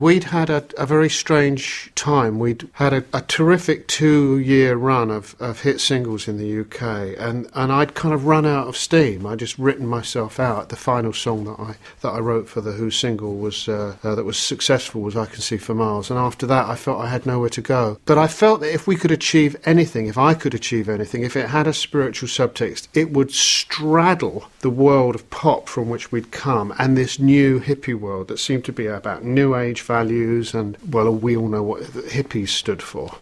We'd had a very strange time. We'd had a terrific 2-year run of hit singles in the UK, and I'd kind of run out of steam. I'd just written myself out. The final song that I wrote for the Who single was that was successful was I Can See for Miles, and after that I felt I had nowhere to go. But I felt that if we could achieve anything, if I could achieve anything, if it had a spiritual subtext, it would straddle the world of pop from which we'd come and this new hippie world that seemed to be about new age values and, well, we all know what the hippies stood for.